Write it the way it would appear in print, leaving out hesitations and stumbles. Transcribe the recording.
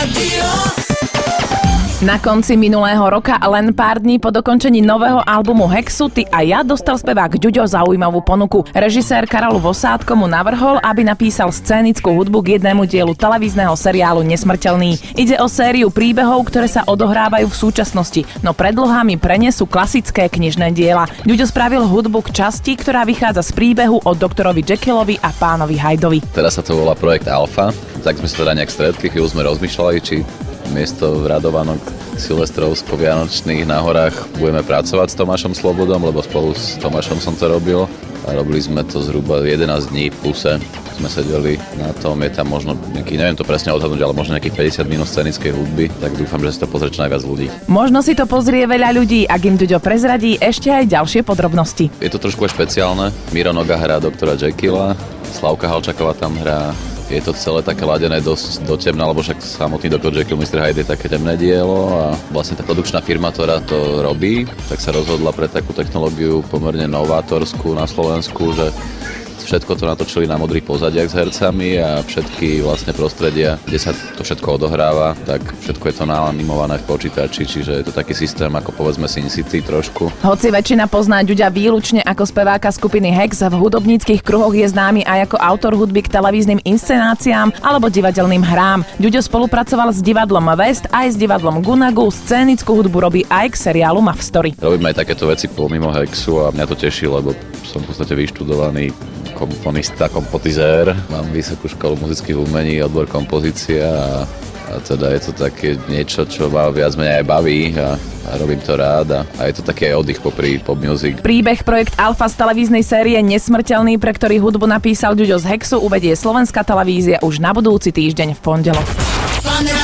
Na konci minulého roka, len pár dní po dokončení nového albumu Hexu, Ty a ja, dostal spevák Ďuďo zaujímavú ponuku. Režisér Karol Vosátko mu navrhol, aby napísal scénickú hudbu k jednému dielu televízneho seriálu Nesmrteľný. Ide o sériu príbehov, ktoré sa odohrávajú v súčasnosti, no predlohami prenesú klasické knižné diela. Ďuďo spravil hudbu k časti, ktorá vychádza z príbehu o doktorovi Jekyllovi a pánovi Hydovi. Teraz sa to volá projekt Alfa, tak sme sa teda nejak stretli, chvíľu sme rozmýšľali, či miesto Radovanok silvestrovsko-vianočných na horách budeme pracovať s Tomášom Slobodom, lebo spolu s Tomášom som to robil a robili sme to zhruba 11 dní v kuse. Sme sedeli na tom, je tam možno nejaký, neviem to presne odhadnúť, ale možno nejakých 50 minút scénickej hudby, tak dúfam, že si to pozrie čo najviac ľudí. Možno si to pozrie veľa ľudí, ak im Ďuďo prezradí ešte aj ďalšie podrobnosti. Je to trošku špeciálne. Miro Noga hrá doktora Jekylla, Slavka Halčaková tam hrá. Je to celé také ladené dosť do temna, lebo však samotný Dr. Jekyll, Mr. Hyde je také temné dielo a vlastne tá produkčná firma, ktorá to robí, tak sa rozhodla pre takú technológiu pomerne novátorskú na Slovensku, že všetko to natočili na modrých pozadiach s hercami a všetky vlastne prostredia, kde sa to všetko odohráva, tak všetko je to naanimované v počítači, čiže je to taký systém ako povedzme Sin City trošku. Hoci väčšina pozná Ďuďa výlučne ako speváka skupiny Hex, v hudobníckych kruhoch je známy aj ako autor hudby k televíznym inscenáciám alebo divadelným hrám. Ďuďo spolupracoval s divadlom West aj s divadlom Gunagu, scénickú hudbu robí aj k seriálu Love Story. Robím aj takéto veci pomimo Hexu a mňa to teší, lebo som v podstate vyštudovaný komponista, kompozizér. Mám vysokú školu muzických umení, odbor kompozícia a teda je to také niečo, čo ma viac menej aj baví a robím to rád a je to taký aj oddych popri pop music. Príbeh projekt Alfa z televíznej série Nesmrteľný, pre ktorý hudbu napísal Ďuďo z Hexu, uvedie Slovenská televízia už na budúci týždeň v pondelok.